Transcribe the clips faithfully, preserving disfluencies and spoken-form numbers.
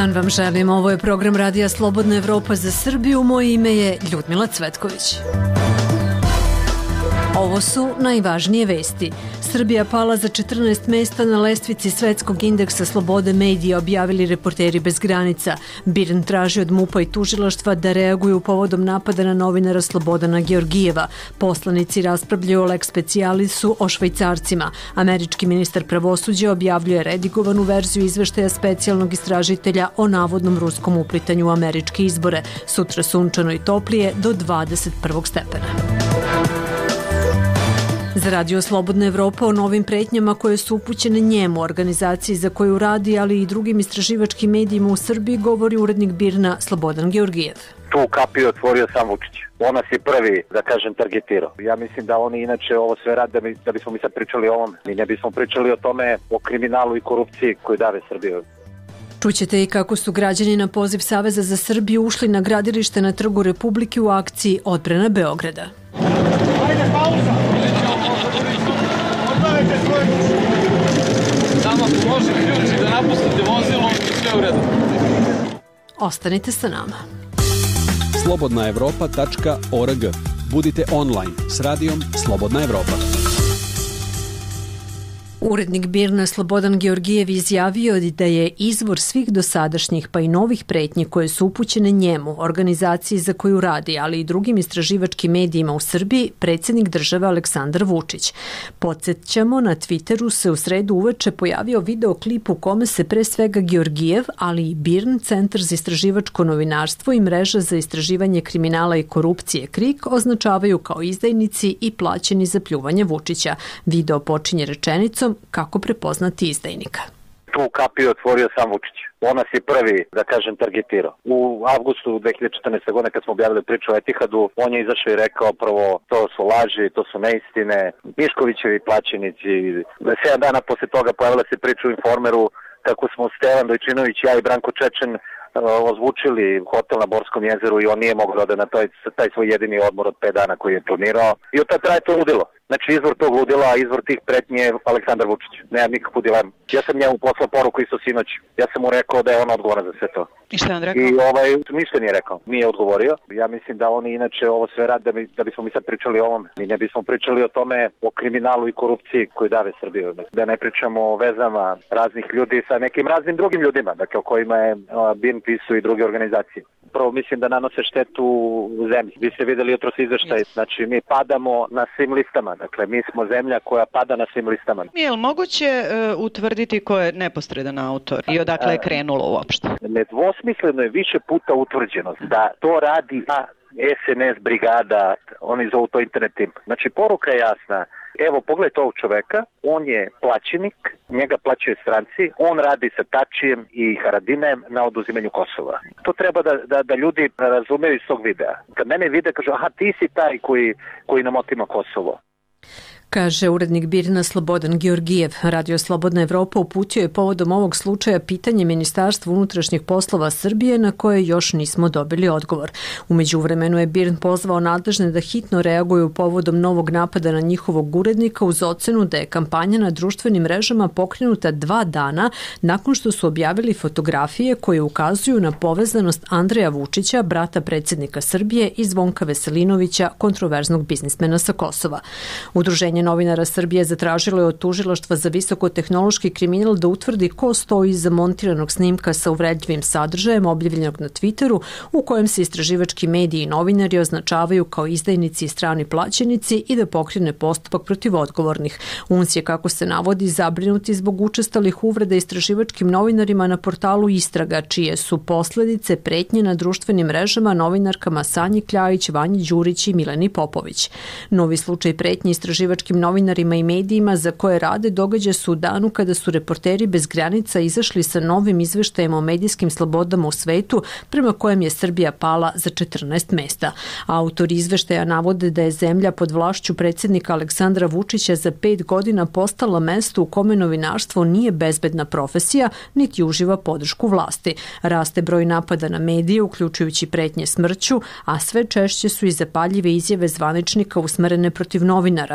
dan vam želim. Ovo je program Radija Slobodna Evropa za Srbiju. Moje ime je Ljudmila Cvetković. Ovo su najvažnije vesti. Srbija pala za četrnaest mesta na lestvici svetskog indeksa slobode medija, objavili Reporteri bez granica. BIRN traži od MUP-a i tužilaštva da reaguju povodom napada na novinara Slobodana Georgijeva. Poslanici raspravljaju o lex specialisu o Švajcarcima. Američki ministar pravosuđa objavljuje redigovanu verziju izveštaja specijalnog istražitelja o navodnom ruskom uplitanju u američke izbore. Sutra sunčano i toplije do dvadeset prvog stepena. Za Radio Slobodna Evropa o novim pretnjama koje su upućene njemu, organizaciji za koju radi, ali i drugim istraživačkim medijima u Srbiji, govori urednik BIRN-a Slobodan Georgijev. Tu kapiju otvorio sam Vučić. On nas je prvi, da kažem, targetirao. Ja mislim da oni inače ovo sve rade da, mi, da bismo mi sad pričali o ovom. Mi ne bismo pričali o tome, o kriminalu i korupciji koju dave Srbiju. Čućete i kako su građani na poziv Saveza za Srbiju ušli na gradilište na Trgu Republike u akciji Odbrana Beograda. Ajde, pauza! Samo može ključ da napustite vozilo i sve u redu. Ostanite sa nama. slobodna evropa tačka org. Budite online s radijom Slobodna Evropa. Urednik BIRN-a Slobodan Georgijev izjavio da je izvor svih dosadašnjih pa i novih pretnji koje su upućene njemu, organizaciji za koju radi, ali i drugim istraživačkim medijima u Srbiji, predsjednik države Aleksandar Vučić. Podsjećamo, na Twitteru se u sredu uveče pojavio videoklip u kome se pre svega Georgijev, ali i BIRN, Centar za istraživačko novinarstvo i Mreža za istraživanje kriminala i korupcije KRIK označavaju kao izdajnici i plaćeni za pljuvanje Vučića. Video počinje rečenicom kako prepoznati izdajnika. Tu kapiju otvorio sam Vučić. On nas je prvi, da kažem, targetirao. U avgustu dve hiljade četrnaeste. godine kad smo objavili priču o Etihadu, on je izašao i rekao prvo to su laži, to su neistine, Miškovićevi plaćenici. Sedam dana posle toga pojavila se priča u Informeru kako smo Stevan Dojčinović, ja i Branko Čečen ozvučili hotel na Borskom jezeru i on nije mogao da ode na taj, taj svoj jedini odmor od pet dana koji je planirao. I od tada traje to ludilo. Znači izvor tog ludila, a izvor tih pretnje je Aleksandar Vučić. Nemam nikakvu dilemu. Ja sam njemu poslao poruku isto sinoć. Ja sam mu rekao da je on odgovoran za sve to. I šta je on rekao? I ovaj, ništa nije rekao. Nije odgovorio. Ja mislim da oni inače ovo sve rade da, bi, da bismo mi sad pričali o ovom. Mi ne bismo pričali o tome, o kriminalu i korupciji koju dave Srbiju. Da ne pričamo o vezama raznih ljudi sa nekim raznim drugim ljudima, dakle o kojima je BIRN pisao i druge organizacije. Prvo mislim da nanose štetu u zemlji. Vi ste videli jutros izveštaj, znači mi padamo na svim listama, dakle mi smo zemlja koja pada na svim listama. Je li moguće uh, utvrditi ko je neposredan autor i odakle je krenulo uopšte? Nedvosmisleno je više puta utvrđeno da to radi S N S brigada, oni zovu to internet tim. Znači poruka je jasna. Evo, pogledajte ovog čoveka, on je plaćenik, njega plaćaju stranci, on radi sa Tačijem i Haradinajem na oduzimanju Kosova. To treba da, da, da ljudi razumeju iz tog videa. Kad mene vide, kažu, aha, ti si taj koji, koji nam otima Kosovo. Kaže urednik BIRN-a Slobodan Georgijev. Radio Slobodna Evropa uputio je povodom ovog slučaja pitanje Ministarstva unutrašnjih poslova Srbije na koje još nismo dobili odgovor. U međuvremenu je BIRN pozvao nadležne da hitno reaguju povodom novog napada na njihovog urednika uz ocenu da je kampanja na društvenim mrežama pokrenuta dva dana nakon što su objavili fotografije koje ukazuju na povezanost Andreja Vučića, brata predsjednika Srbije, i Zvonka Veselinovića, kontroverznog biznismena sa Kosova. Udruženje novinara Srbije zatražilo je od tužilaštva za visokotehnološki kriminal da utvrdi ko stoji iza montiranog snimka sa uvredljivim sadržajem objavljenog na Twitteru u kojem se istraživački mediji i novinari označavaju kao izdajnici i strani plaćenici i da pokrene postupak protiv odgovornih. U N S je, kako se navodi, zabrinuti zbog učestalih uvreda istraživačkim novinarima na portalu Istraga, čije su posledice pretnje na društvenim mrežama novinarkama Sanji Kljajić, Vanji Đurić i Mileni Popović. Novi slučaj pretnje istraživačkim novinarima i medijima za koje rade događa se u danu kada su Reporteri bez granica izašli sa novim izveštajem o medijskim slobodama u svetu, prema kojem je Srbija pala za četrnaest mesta. Autori izveštaja navode da je zemlja pod vlašću predsjednika Aleksandra Vučića za pet godina postala mesto u kome novinarstvo nije bezbedna profesija, niti uživa podršku vlasti. Raste broj napada na medije, uključujući pretnje smrću, a sve češće su i zapaljive izjave zvaničnika usmerene protiv novinara, piše u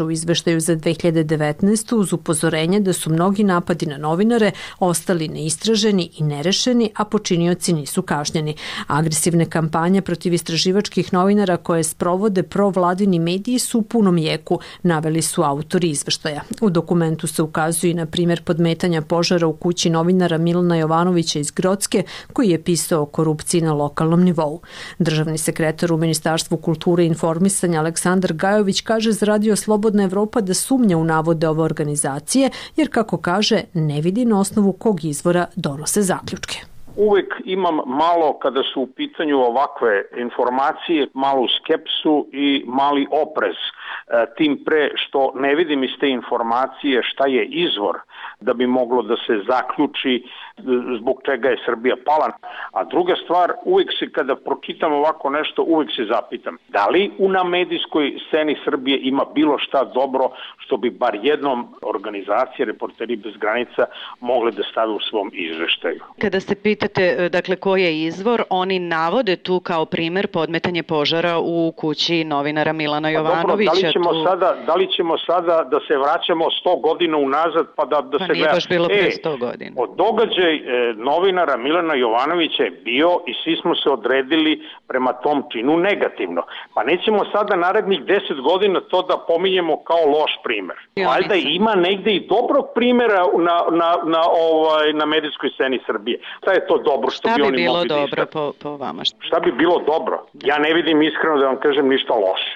u izveštaju za dve hiljade devetnaestu uz upozorenje da su mnogi napadi na novinare ostali neistraženi i nerešeni, a počinioci nisu kažnjeni. Agresivne kampanje protiv istraživačkih novinara koje sprovode provladini mediji su u punom jeku, naveli su autori izveštaja. U dokumentu se ukazuje na primjer podmetanja požara u kući novinara Milana Jovanovića iz Grocke, koji je pisao o korupciji na lokalnom nivou. Državni sekretar u Ministarstvu kulture i informisanja Aleksandar Gajović kaže za Radio Slobodna Evropa da sumnja u navode ove organizacije, jer kako kaže, ne vidi na osnovu kog izvora donose zaključke. Uvek imam malo, kada su u pitanju ovakve informacije, malu skepsu i mali oprez. Tim pre što ne vidim iz te informacije šta je izvor da bi moglo da se zaključi zbog čega je Srbija pala. A druga stvar, uvek se kada pročitam ovako nešto, uvek se zapitam da li u na medijskoj sceni Srbije ima bilo šta dobro što bi bar jednom organizacije Reporteri bez granica mogle da stave u svom izveštaju. Kada se pitate dakle ko je izvor, oni navode tu kao primer podmetanje požara u kući novinara Milana Jovanovića. Pa dobro, da li ćemo tu... sada, da li ćemo sada da se vraćamo sto godina unazad pa da, da pa se gleda... Pa nije baš bilo pre e, sto godina. Od događaj e, novinara Milana Jovanovića je bio i svi smo se odredili prema tom činu negativno. Pa nećemo sada narednih deset godina to da pominjemo kao loš primer. Ja, valjda ima negde i dobrog primjera na, na, na, ovaj, na medijskoj sceni Srbije. Šta je to dobro što šta bi, bi oni bilo mogli dobro da po, po vama? Šta bi bilo dobro? Ja ne vidim iskreno da vam kažem ništa loše.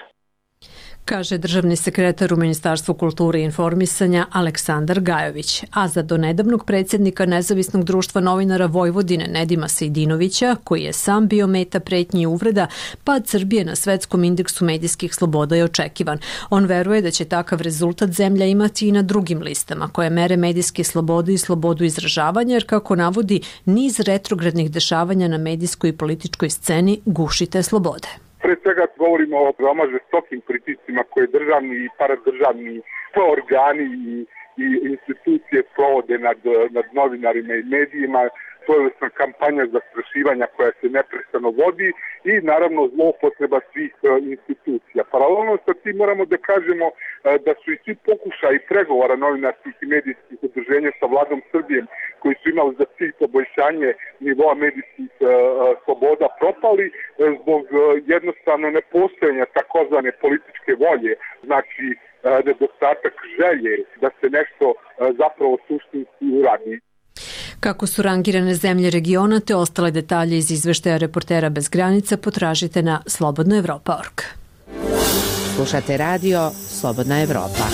Kaže državni sekretar u Ministarstvu kulture i informisanja Aleksandar Gajović. A za donedavnog predsjednika Nezavisnog društva novinara Vojvodine Nedima Sejdinovića, koji je sam bio meta pretnji i uvreda, pad Srbije na svetskom indeksu medijskih sloboda je očekivan. On veruje da će takav rezultat zemlja imati i na drugim listama koje mere medijske slobode i slobodu izražavanja, jer kako navodi, niz retrogradnih dešavanja na medijskoj i političkoj sceni guši te slobode. Pre svega govorimo o veoma žestokim pritiscima koje državni i paradržavni organi i, i institucije sprovode nad, nad novinarima i medijima, svojevrsna kampanja zastrašivanja koja se neprestano vodi i naravno zloupotreba svih institucija. Paralelno sa tim moramo da kažemo da su i svi pokušaji pregovora novinarskih i medijskih udruženja sa vladom Srbije koji su imali za cilj poboljšanje nivoa medijskih sloboda propali zbog jednostavno nepostojanja takozvane političke volje, znači nedostatak želje da se nešto zapravo suštinski uradi. Kako su rangirane zemlje regiona te ostale detalje iz izveštaja Reportera bez granica potražite na slobodna evropa tačka org. Slušate radio Slobodna Evropa.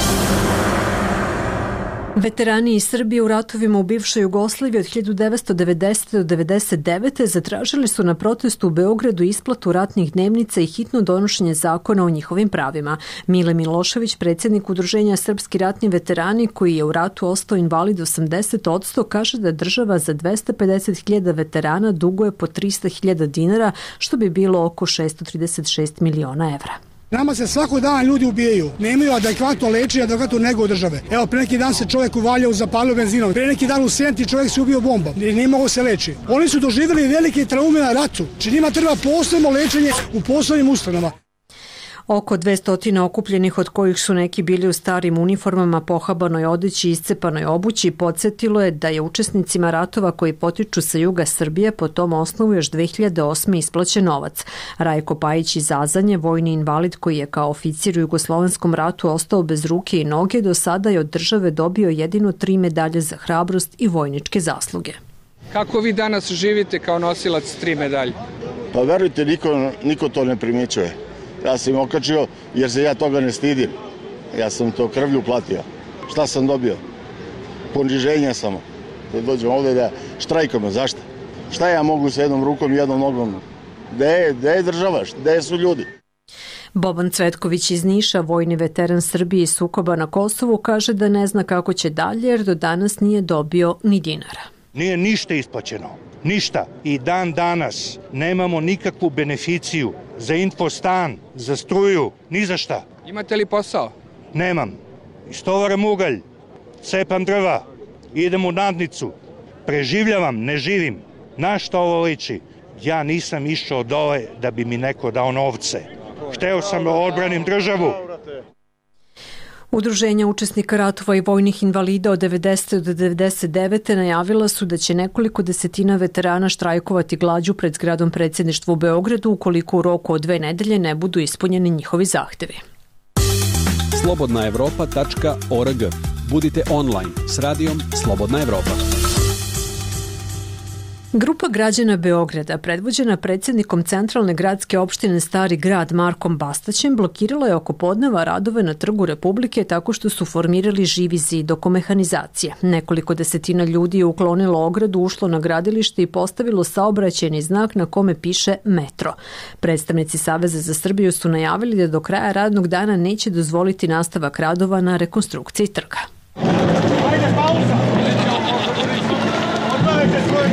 Veterani iz Srbije u ratovima u bivšoj Jugoslaviji od hiljadu devetsto devedesete do devedeset devete zatražili su na protestu u Beogradu isplatu ratnih dnevnica i hitno donošenje zakona o njihovim pravima. Mile Milošević, predsjednik Udruženja Srpski ratni veterani, koji je u ratu ostao invalid osamdeset posto, kaže da država za dvesta pedeset hiljada veterana duguje po trista hiljada dinara, što bi bilo oko šesto trideset šest miliona evra. Nama se svakog dana ljudi ubijaju, nemaju adekvatno lečenje, adekvatnu nego od države. Evo, pre neki dan se čovjek u Valjevu zapalio benzinom, pre neki dan u Senti čovjek se ubio bombom, nije mogo se leči. Oni su doživjeli velike traume na ratu, či njima treba posebno lečenje u posebnim ustanovama. Oko dvesta okupljenih, od kojih su neki bili u starim uniformama, pohabanoj odeći i iscepanoj obući, podsjetilo je da je učesnicima ratova koji potiču sa juga Srbije po tom osnovu još dve hiljade osme isplaćen novac. Rajko Pajić iz Azanje, vojni invalid koji je kao oficir u Jugoslovenskom ratu ostao bez ruke i noge, do sada je od države dobio jedino tri medalje za hrabrost i vojničke zasluge. Kako vi danas živite kao nosilac tri medalje? Pa verujte, niko, niko to ne primjećuje. Ja sam im okačio jer se ja toga ne stidim. Ja sam to krvlju platio. Šta sam dobio? Poniženja samo. Da dođem ovdje da štrajkamo. Zašto? Šta ja mogu sa jednom rukom i jednom nogom? Gde je, gde je država? Gde su ljudi? Boban Cvetković iz Niša, vojni veteran Srbije i sukoba na Kosovu, kaže da ne zna kako će dalje jer do danas nije dobio ni dinara. Nije ništa isplaćeno. Ništa. I dan danas nemamo nikakvu beneficiju za infostan, za struju, ni za šta. Imate li posao? Nemam. Istovaram ugalj, cepam drva, idem u nadnicu, preživljavam, ne živim. Na šta ovo liči? Ja nisam išao dole da bi mi neko dao novce. Hteo sam da odbranim državu. Udruženja učesnika ratova i vojnih invalida od devedesete do devedeset devete najavila su da će nekoliko desetina veterana štrajkovati glađu pred zgradom predsjedništva u Beogradu ukoliko u roku od dve nedelje ne budu ispunjeni njihovi zahtevi. slobodna evropa tačka org. Budite online s radijom Slobodna Evropa. Grupa građana Beograda, predvođena predsjednikom Centralne gradske opštine Stari grad Markom Bastaćem, blokirala je oko podneva radove na Trgu Republike tako što su formirali živi zid oko mehanizacije. Nekoliko desetina ljudi je uklonilo ogradu, ušlo na gradilište i postavilo saobraćajni znak na kome piše metro. Predstavnici Saveza za Srbiju su najavili da do kraja radnog dana neće dozvoliti nastavak radova na rekonstrukciji trga. Ajde, pauza! Odgledajte svoj...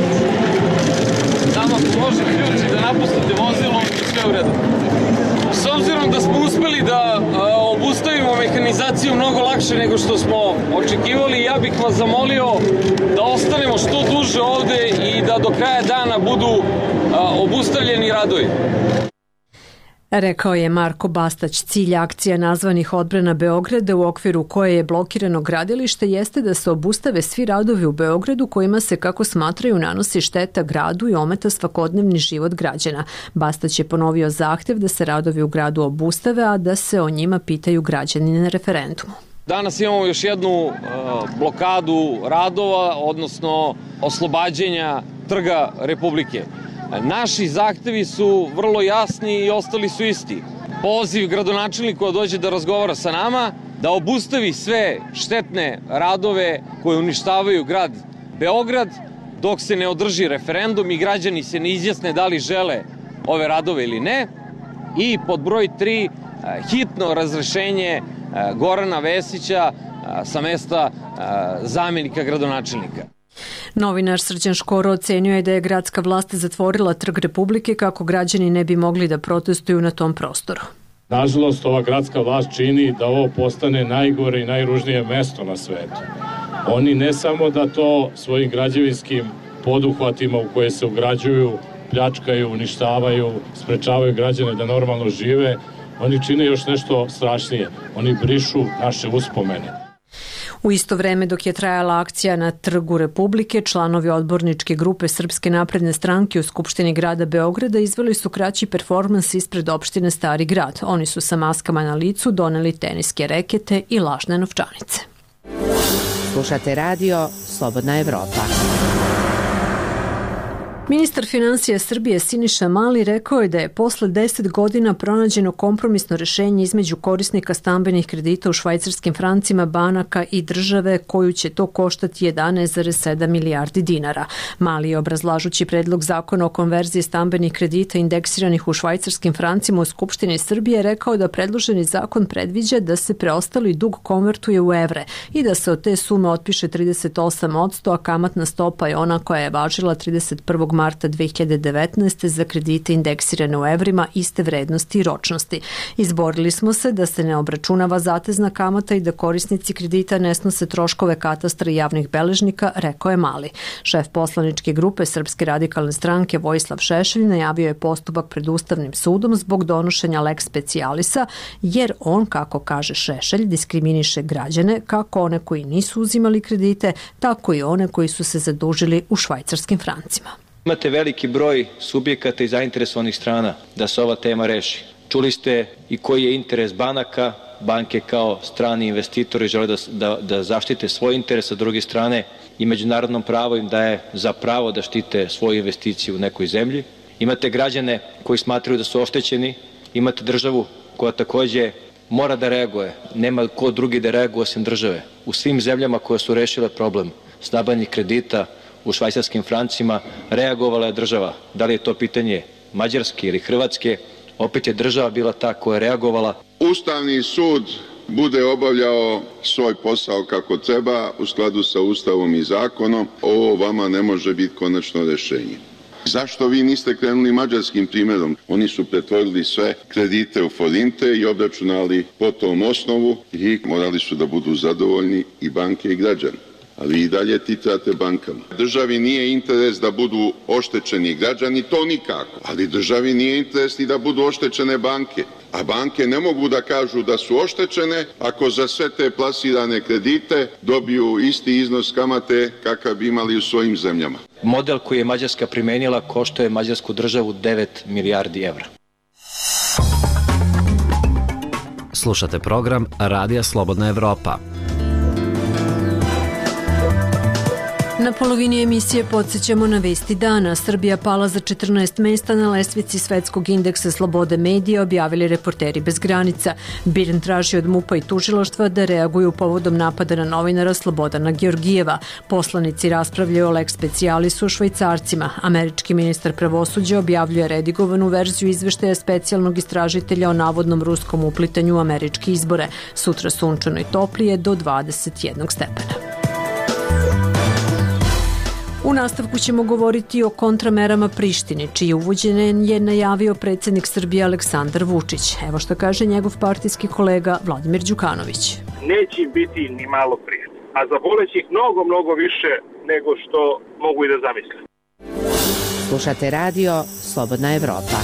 Nama može ključi da napustite vozilo i sve u redu. S obzirom da smo uspeli da a, obustavimo mehanizaciju mnogo lakše nego što smo očekivali, ja bih vas zamolio da ostanemo što duže ovde i da do kraja dana budu a, obustavljeni radovi. Rekao je Marko Bastać. Cilj akcija nazvanih Odbrana Beograda, u okviru koje je blokirano gradilište, jeste da se obustave svi radovi u Beogradu kojima se, kako smatraju, nanosi šteta gradu i ometa svakodnevni život građana. Bastać je ponovio zahtev da se radovi u gradu obustave, a da se o njima pitaju građani na referendumu. Danas imamo još jednu uh, blokadu radova, odnosno oslobađanja Trga Republike. Naši zahtevi su vrlo jasni i ostali su isti. Poziv gradonačelniku da dođe da razgovara sa nama, da obustavi sve štetne radove koje uništavaju grad Beograd dok se ne održi referendum i građani se ne izjasne da li žele ove radove ili ne. I pod broj tri, hitno razrešenje Gorana Vesića sa mesta zamenika gradonačelnika. Novinar Srđan Škoro ocenio je da je gradska vlast zatvorila Trg Republike kako građani ne bi mogli da protestuju na tom prostoru. Nažalost, ova gradska vlast čini da ovo postane najgore i najružnije mesto na svetu. Oni ne samo da to svojim građevinskim poduhvatima u koje se ugrađuju, pljačkaju, uništavaju, sprečavaju građane da normalno žive, oni čine još nešto strašnije. Oni brišu naše uspomene. U isto vreme dok je trajala akcija na Trgu Republike, članovi odborničke grupe Srpske napredne stranke u Skupštini grada Beograda izveli su kraći performans ispred opštine Stari grad. Oni su sa maskama na licu doneli teniske rekete i lažne novčanice. Slušate radio Slobodna Evropa. Ministar finansija Srbije Siniša Mali rekao je da je posle deset godina pronađeno kompromisno rešenje između korisnika stambenih kredita u švajcarskim francima, banaka i države, koju će to koštati jedanaest zarez sedam milijardi dinara. Mali je, obrazlažući predlog zakona o konverziji stambenih kredita indeksiranih u švajcarskim francima u Skupštini Srbije, rekao da predloženi zakon predviđa da se preostali dug konvertuje u evre i da se od te sume otpiše trideset osam posto, a kamatna stopa je ona koja je važila trideset prvog marta dve hiljade devetnaeste. za kredite indeksirane u evrima iste vrednosti i ročnosti. Izborili smo se da se ne obračunava zatezna kamata i da korisnici kredita ne snose troškove katastra i javnih beležnika, rekao je Mali. Šef poslaničke grupe Srpske radikalne stranke Vojislav Šešelj najavio je postupak pred Ustavnim sudom zbog donošenja lex specialisa, jer on, kako kaže Šešelj, diskriminiše građane, kako one koji nisu uzimali kredite, tako i one koji su se zadužili u švajcarskim francima. Imate veliki broj subjekata i zainteresovanih strana da se ova tema reši. Čuli ste i koji je interes banaka. Banke kao strani investitori žele da, da, da zaštite svoj interes, a s druge strane i međunarodnom pravu im daje za pravo da štite svoju investiciju u nekoj zemlji. Imate građane koji smatraju da su oštećeni, imate državu koja takođe mora da reaguje. Nema ko drugi da reaguje osim države. U svim zemljama koje su rešile problem stambenih kredita u švajcarskim francima reagovala je država. Da li je to pitanje Mađarske ili Hrvatske, opet je država bila ta koja je reagovala. Ustavni sud bude obavljao svoj posao kako treba u skladu sa Ustavom i zakonom, ovo vama ne može biti konačno rešenje. Zašto vi niste krenuli mađarskim primjerom? Oni su pretvorili sve kredite u forinte i obračunali po tom osnovu i morali su da budu zadovoljni i banke i građani. ali vi i dalje titrate bankama. Državi nije interes da budu oštećeni građani, to nikako, ali državi nije interes ni da budu oštećene banke. A banke ne mogu da kažu da su oštećene ako za sve te plasirane kredite dobiju isti iznos kamate kakav bi imali u svojim zemljama. Model koji je Mađarska primenila koštuje mađarsku državu devet milijardi evra. Slušate program Radija Slobodna Evropa. Na polovini emisije podsjećamo na vesti dana. Srbija pala za četrnaest mesta na lestvici svetskog indeksa slobode medija, objavili Reporteri bez granica. BIRN traži od MUP-a i tužilaštva da reaguju povodom napada na novinara Slobodana Georgijeva. Poslanici raspravljaju o lex specialisu u Švajcarcima. Američki ministar pravosuđa objavljuje redigovanu verziju izveštaja specijalnog istražitelja o navodnom ruskom uplitanju u američke izbore. Sutra sunčano i toplije do dvadeset jednog stepena. U nastavku ćemo govoriti o kontramerama Prištini, čije uvođenje je najavio predsjednik Srbije Aleksandar Vučić. Evo što kaže njegov partijski kolega Vladimir Đukanović. Neće im biti ni malo Prištine, a zaboleći ih mnogo, mnogo više nego što mogu i da zamisle. Slušate radio Slobodna Evropa.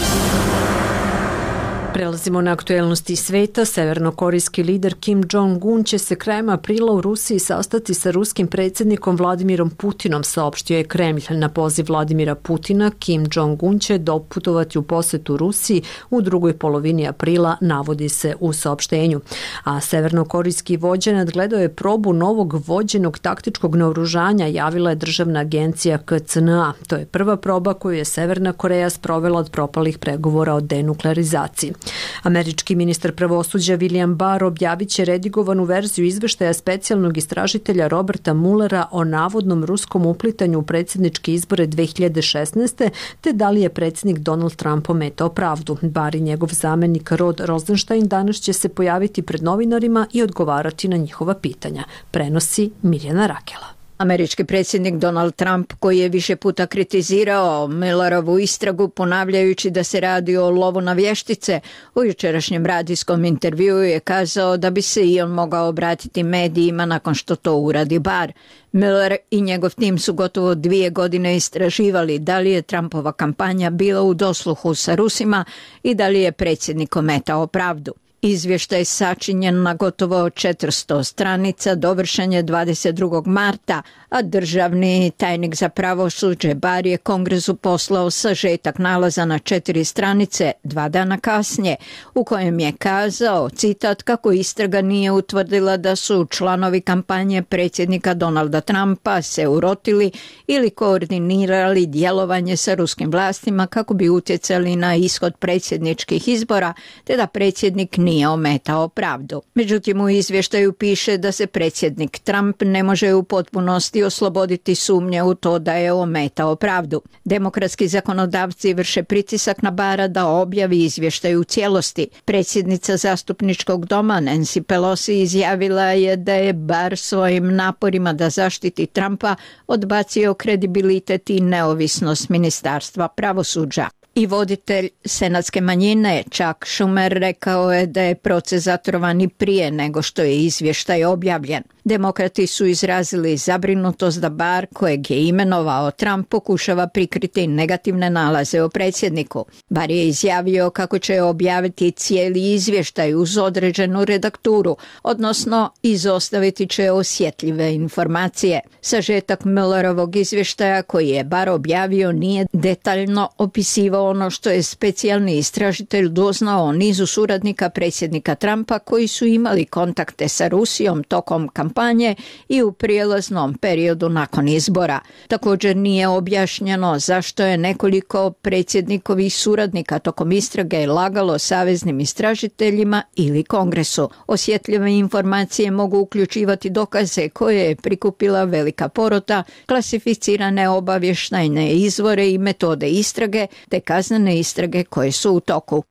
Prelazimo na aktuelnosti sveta. Severnokorejski lider Kim Jong-un će se krajem aprila u Rusiji sastati sa ruskim predsjednikom Vladimirom Putinom, saopštio je Kremlj. Na poziv Vladimira Putina, Kim Jong-un će doputovati u posetu Rusiji u drugoj polovini aprila, navodi se u saopštenju. A severnokorejski vođa nadgledao je probu novog vođenog taktičkog naoružanja, javila je državna agencija K C N A. To je prva proba koju je Severna Koreja sprovela od propalih pregovora o denuklearizaciji. Američki ministar pravosuđa William Barr objavit će redigovanu verziju izveštaja specijalnog istražitelja Roberta Muellera o navodnom ruskom uplitanju u predsjedničke izbore dve hiljade šesnaeste. te da li je predsjednik Donald Trump ometao pravdu. Barr i njegov zamenik Rod Rosenstein danas će se pojaviti pred novinarima i odgovarati na njihova pitanja, prenosi Mirjana Rakela. Američki predsjednik Donald Trump, koji je više puta kritizirao Muellerovu istragu ponavljajući da se radi o lovu na vještice, u jučerašnjem radijskom intervjuu je kazao da bi se i on mogao obratiti medijima nakon što to uradi Barr. Mueller i njegov tim su gotovo dvije godine istraživali da li je Trumpova kampanja bila u dosluhu sa Rusima i da li je predsjednik ometao pravdu. Izvještaj sačinjen na gotovo četiristo stranica dovršen je dvadeset drugog marta, a državni tajnik za pravosuđe Barr je Kongresu poslao sažetak nalaza na četiri stranice dva dana kasnije, u kojem je kazao, citat, kako istraga nije utvrdila da su članovi kampanje predsjednika Donalda Trumpa se urotili ili koordinirali djelovanje sa ruskim vlastima kako bi utjecali na ishod predsjedničkih izbora, te da predsjednik nije nije ometao pravdu. Međutim, u izvještaju piše da se predsjednik Trump ne može u potpunosti osloboditi sumnje u to da je ometao pravdu. Demokratski zakonodavci vrše pritisak na Barra da objavi izvještaj u cijelosti. Predsjednica zastupničkog doma Nancy Pelosi izjavila je da je Barr svojim naporima da zaštiti Trumpa odbacio kredibilitet i neovisnost ministarstva pravosuđa. I voditelj senatske manjine Chuck Schumer rekao je da je proces zatrovan i prije nego što je izvještaj objavljen. Demokrati su izrazili zabrinutost da Barr, kojeg je imenovao Trump, pokušava prikriti negativne nalaze o predsjedniku. Barr je izjavio kako će objaviti cijeli izvještaj uz određenu redakturu, odnosno izostaviti će osjetljive informacije. Sažetak Muellerovog izvještaja koji je Barr objavio nije detaljno opisivao ono što je specijalni istražitelj doznao o nizu suradnika predsjednika Trumpa koji su imali kontakte sa Rusijom tokom kampanje i u prijelaznom periodu nakon izbora. Također nije objašnjeno zašto je nekoliko predsjednikovih suradnika tokom istrage lagalo saveznim istražiteljima ili Kongresu. Osjetljive informacije mogu uključivati dokaze koje je prikupila velika porota, klasificirane obavještajne izvore i metode istrage, te kaznene istrage koje su u toku.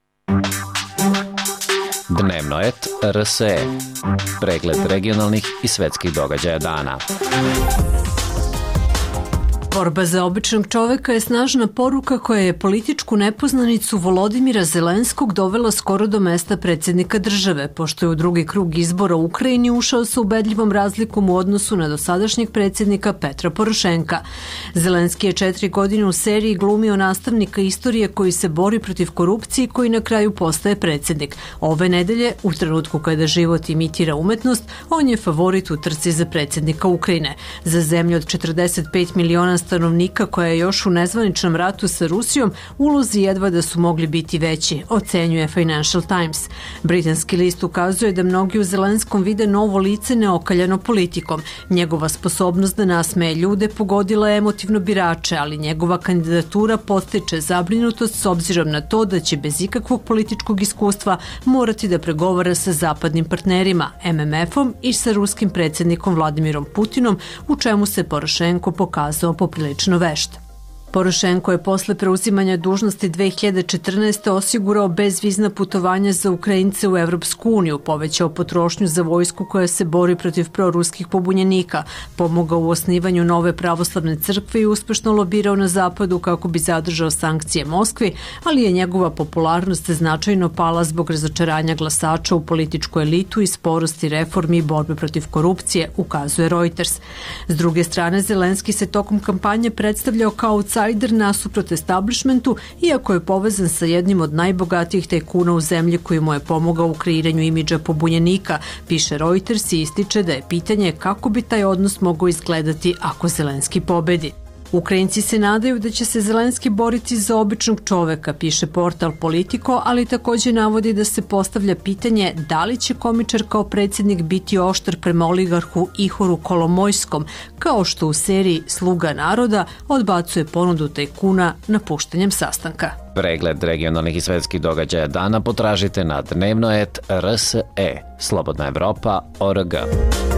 Dnevnoet R S E. Pregled regionalnih i svetskih događaja dana. Borba za običnog čoveka je snažna poruka koja je političku nepoznanicu Volodimira Zelenskog dovela skoro do mesta predsjednika države, pošto je u drugi krug izbora u Ukrajini ušao sa ubedljivom razlikom u odnosu na dosadašnjeg predsjednika Petra Porošenka. Zelenski je četiri godine u seriji glumio nastavnika istorije koji se bori protiv korupcije i koji na kraju postaje predsjednik. Ove nedelje, u trenutku kada život imitira umetnost, on je favorit u trci za predsjednika Ukrajine. Za zemlju od četrdeset pet miliona stanovnika koja je još u nezvaničnom ratu sa Rusijom, ulozi jedva da su mogli biti veći, ocenjuje Financial Times. Britanski list ukazuje da mnogi u Zelenskom vide novo lice neokaljano politikom. Njegova sposobnost da nasmeje ljude pogodila je emotivno birače, ali njegova kandidatura podstiče zabrinutost s obzirom na to da će bez ikakvog političkog iskustva morati da pregovara sa zapadnim partnerima, M M F-om i sa ruskim predsjednikom Vladimirom Putinom, u čemu se Porošenko pokazao poprilično vešt. Porošenko je posle preuzimanja dužnosti dve hiljade četrnaeste. osigurao bezvizna putovanja za Ukrajince u Evropsku uniju, povećao potrošnju za vojsku koja se bori protiv proruskih pobunjenika, pomogao u osnivanju nove pravoslavne crkve i uspešno lobirao na zapadu kako bi zadržao sankcije Moskvi, ali je njegova popularnost značajno pala zbog razočaranja glasača u političku elitu i sporosti reformi i borbe protiv korupcije, ukazuje Reuters. S druge strane, Zelenski se tokom kampanje predstavljao kao outsider nasuprot establishmentu, iako je povezan sa jednim od najbogatijih tajkuna u zemlji koji mu je pomogao u kreiranju imidža pobunjenika, piše Reuters i ističe da je pitanje kako bi taj odnos mogao izgledati ako Zelenski pobedi. Ukrajinci se nadaju da će se Zelenski boriti za običnog čoveka, piše portal Politico, ali također navodi da se postavlja pitanje da li će komičar kao predsjednik biti oštar prema oligarhu Ihoru Kolomojskom, kao što u seriji Sluga naroda odbacuje ponudu tajkuna napuštanjem sastanka. Pregled regionalnih i svetskih događaja dana potražite na dnevnoet R S E, Slobodna Evropa, O R G.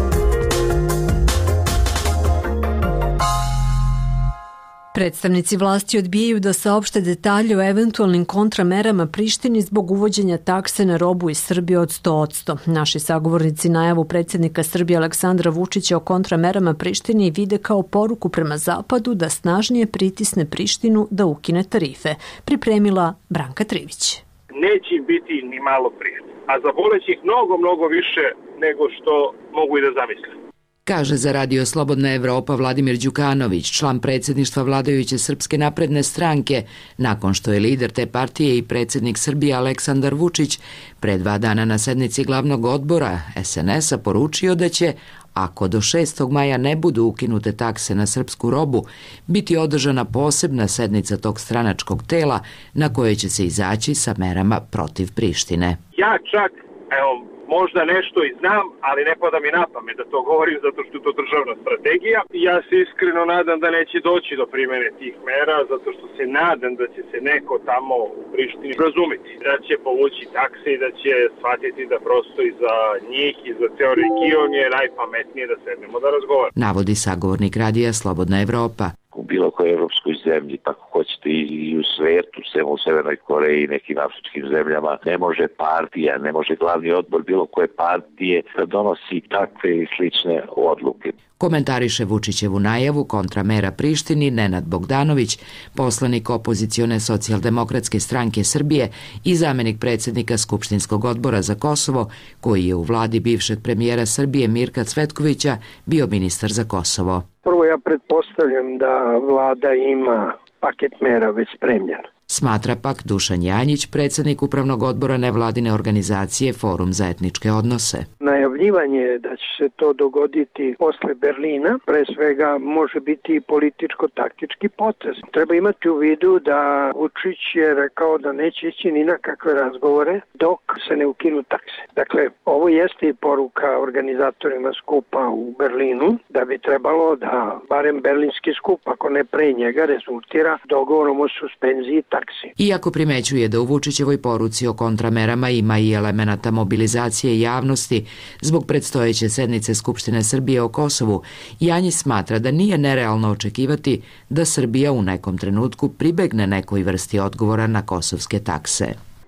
Predstavnici vlasti odbijaju da saopšte detalje o eventualnim kontramerama Prištini zbog uvođenja takse na robu iz Srbije od sto posto. Naši sagovornici najavu predsjednika Srbije Aleksandra Vučića o kontramerama Prištini vide kao poruku prema Zapadu da snažnije pritisne Prištinu da ukine tarife. Pripremila Branka Trivić. Neće im biti ni malo prije, a zaboleće ih mnogo, mnogo više nego što mogu i da zamislim. Kaže za Radio Slobodna Evropa Vladimir Đukanović, član predsjedništva vladajuće Srpske napredne stranke, nakon što je lider te partije i predsjednik Srbije Aleksandar Vučić pre dva dana na sednici glavnog odbora S N S-a poručio da će, ako do šestog maja ne budu ukinute takse na srpsku robu, biti održana posebna sednica tog stranačkog tela na kojoj će se izaći sa merama protiv Prištine. Ja čak, evo, možda nešto i znam, ali ne pada mi na pamet da to govorim zato što je to državna strategija. Ja se iskreno nadam da neće doći do primjene tih mera, zato što se nadam da će se neko tamo u Prištini razumeti, da će povući takse i da će shvatiti da prosto i za njih i za ceo region je najpametnije da sednemo da razgovaramo. Navodi sagovornik radija Slobodna Evropa. U bilo kojoj evropskoj zemlji, tako hoćete i u svetu, sem u Severnoj Koreji i nekim afričkim zemljama, ne može partija, ne može glavni odbor bilo koje partije da donosi takve i slične odluke. Komentariše Vučićevu najavu kontramera Prištini Nenad Bogdanović, poslanik opozicione socijaldemokratske stranke Srbije i zamenik predsjednika Skupštinskog odbora za Kosovo, koji je u vladi bivšeg premijera Srbije Mirka Cvetkovića bio ministar za Kosovo. Prvo ja pretpostavljam da vlada ima paket mera već spremljen. Smatra pak Dušan Janjić, predsjednik upravnog odbora nevladine organizacije Forum za etničke odnose. Najavljivanje da će se to dogoditi posle Berlina, pre svega može biti političko-taktički potez. Treba imati u vidu da Vučić je rekao da neće ići ni na kakve razgovore dok se ne ukinu takse. Dakle, ovo jeste i poruka organizatorima skupa u Berlinu da bi trebalo da barem berlinski skup, ako ne pre njega, rezultira dogovorom o suspenziji takse. Iako primećuje da u Vučićevoj poruci o kontramerama ima i elemenata mobilizacije javnosti zbog predstojeće sednice Skupštine Srbije o Kosovu, Janjić smatra da nije nerealno očekivati da Srbija u nekom trenutku pribegne nekoj vrsti odgovora na kosovske takse.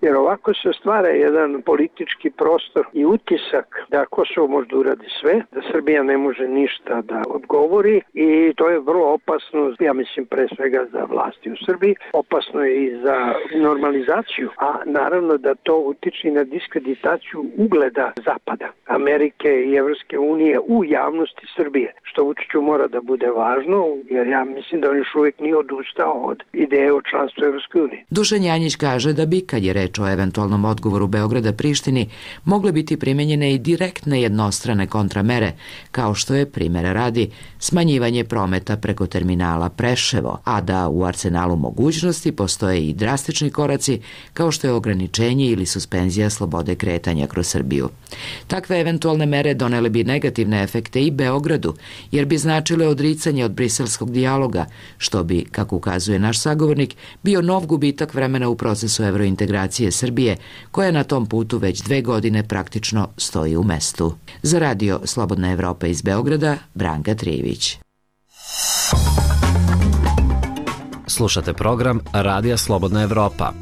jer ovako se stvara jedan politički prostor i utisak da Kosovo može da uradi sve, da Srbija ne može ništa da odgovori i to je vrlo opasno, ja mislim pre svega za vlasti u Srbiji, opasno je i za normalizaciju, a naravno da to utiče na diskreditaciju ugleda Zapada, Amerike i Evropske unije u javnosti Srbije, što Vučiću mora da bude važno, jer ja mislim da on još uvijek nije odustao od ideje o članstvu Evropske unije. Dušan Janjić kaže da bi, kad je reč o eventualnom odgovoru Beograda Prištini, mogle biti primenjene i direktne jednostrane kontramere, kao što je, primjera radi, smanjivanje prometa preko terminala Preševo, a da u arsenalu mogućnosti postoje i drastični koraci, kao što je ograničenje ili suspenzija slobode kretanja kroz Srbiju. Takve eventualne mere donele bi negativne efekte i Beogradu, jer bi značile odricanje od briselskog dijaloga, što bi, kako ukazuje naš sagovornik, bio nov gubitak vremena u procesu evrointegracije Srbije, koja na tom putu već dve godine praktično stoji u mestu. Za radio Slobodna Evropa iz Beograda, Branka Trijević. Slušate program Radija Slobodna Evropa.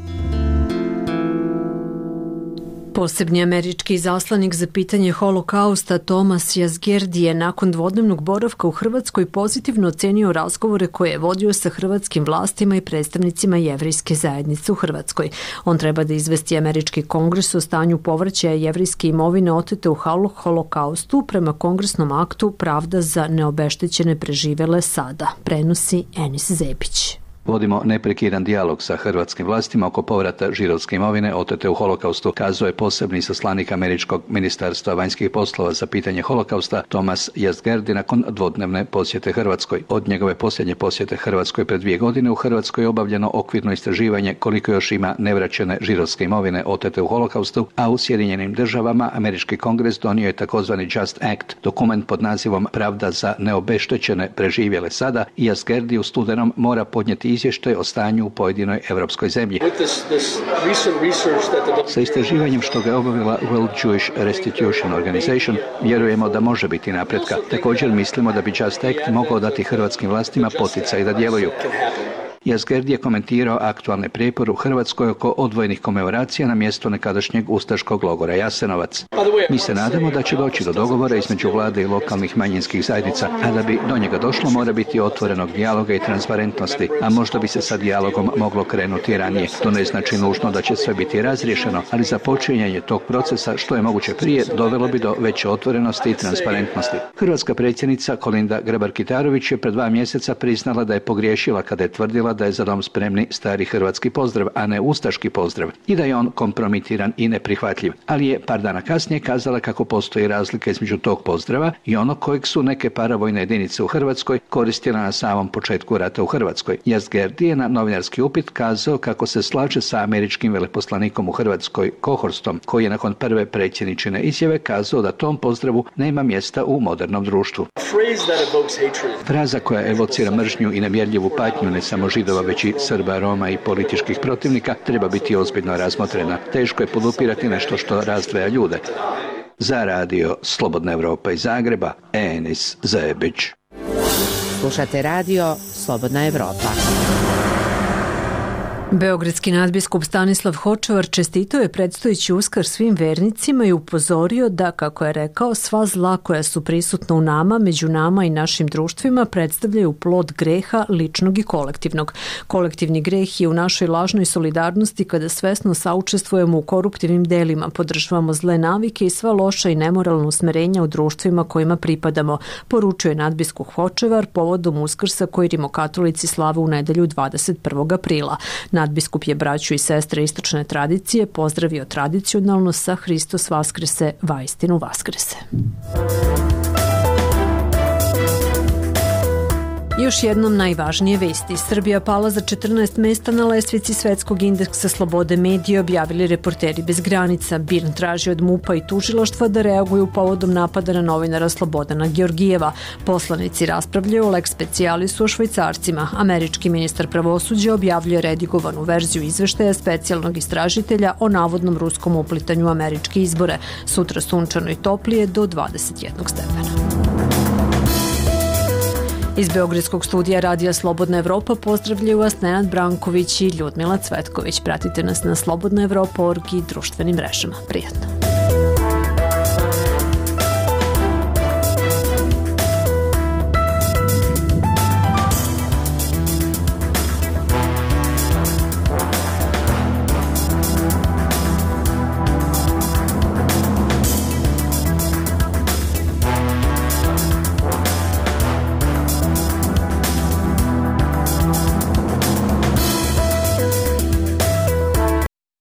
Posebni američki izaslanik za pitanje holokausta Tomas Yazgerdi je nakon dvodnevnog boravka u Hrvatskoj pozitivno ocenio razgovore koje je vodio sa hrvatskim vlastima i predstavnicima jevrejske zajednice u Hrvatskoj. On treba da izvesti američki kongres o stanju povraćaja jevrejske imovine otete u holokaustu prema kongresnom aktu Pravda za neobeštećene preživele sada, prenosi Enis Zebić. Vodimo neprekidan dijalog sa hrvatskim vlastima oko povrata židovske imovine otete u holokaustu, kazao je posebni izaslanik američkog ministarstva vanjskih poslova za pitanje holokausta Tomas Yazgerdi nakon dvodnevne posjete Hrvatskoj. Od njegove posljednje posjete Hrvatskoj pred dvije godine u Hrvatskoj je obavljeno okvirno istraživanje koliko još ima nevraćene židovske imovine otete u holokaustu, a u Sjedinjenim državama američki kongres donio je takozvani Just Act, dokument pod nazivom Pravda za neobeštećene preživjele sada, i Yazgerdi u studenom mora podnijeti izvještaj o stanju u pojedinoj evropskoj zemlji. Sa istraživanjem što ga je obavila World Jewish Restitution Organization, vjerujemo da može biti napretka. Također mislimo da bi Just Act mogao dati hrvatskim vlastima poticaj da djeluju. Yazgerdi je komentirao aktualne prijepore u Hrvatskoj oko odvojenih komemoracija na mjesto nekadašnjeg ustaškog logora Jasenovac. Mi se nadamo da će doći do dogovora između vlade i lokalnih manjinskih zajednica, a da bi do njega došlo mora biti otvorenog dijaloga i transparentnosti, a možda bi se sa dijalogom moglo krenuti ranije. To ne znači nužno da će sve biti razriješeno, ali započinjanje tog procesa što je moguće prije dovelo bi do veće otvorenosti i transparentnosti. Hrvatska predsjednica Kolinda Grabar-Kitarović je pred dva mjeseca priznala da je pogriješila kada je tvrdila da je za dom spremni stari hrvatski pozdrav, a ne ustaški pozdrav, i da je on kompromitiran i neprihvatljiv. Ali je par dana kasnije kazala kako postoji razlika između tog pozdrava i onog kojeg su neke paravojne jedinice u Hrvatskoj koristile na samom početku rata u Hrvatskoj. Yazgerdi je na novinarski upit kazao kako se slaže sa američkim veleposlanikom u Hrvatskoj Kohorstom, koji je nakon prve predsjedničine izjave kazao da tom pozdravu nema mjesta u modernom društvu. Fraza koja evocira mržnju i nemjerljivu patnju ne samo Židova, već i Srba, Roma i političkih protivnika treba biti ozbiljno razmotrena. Teško je podupirati nešto što razdvaja ljude. Za radio Slobodna Evropa iz Zagreba, Enis Zebić. Slušate radio Slobodna Evropa. Beogradski nadbiskup Stanislav Hočevar čestitao je predstojeći Uskrs svim vernicima i upozorio da, kako je rekao, sva zla koja su prisutna u nama, među nama i našim društvima predstavljaju plod greha ličnog i kolektivnog. Kolektivni greh je u našoj lažnoj solidarnosti kada svesno saučestvujemo u koruptivnim delima, podržavamo zle navike i sva loša i nemoralna usmerenja u društvima kojima pripadamo, poručuje nadbiskup Hočevar povodom Uskrsa koji rimokatolici slave u nedelju dvadeset prvog aprila. Nadbiskup je braću i sestre istočne tradicije pozdravio tradicionalno sa Hristos Vaskrese, vaistinu Vaskrese. Još jednom najvažnije vesti. Srbija pala za četrnaest mesta na lestvici svetskog indeksa slobode medija, objavili Reporteri bez granica. B I R N traži od MUP-a i tužilaštva da reaguju povodom napada na novinara Slobodana Georgijeva. Poslanici raspravljaju o lex specialisu o Švajcarcima. Američki ministar pravosuđa objavljuje redigovanu verziju izveštaja specijalnog istražitelja o navodnom ruskom uplitanju u američke izbore. Sutra sunčano i toplije do dvadeset jednog stepena. Iz Beogradskog studija Radija Slobodna Evropa pozdravljaju vas Nenad Branković i Ljudmila Cvetković. Pratite nas na slobodna evropa tačka org i društvenim mrežama. Prijatno.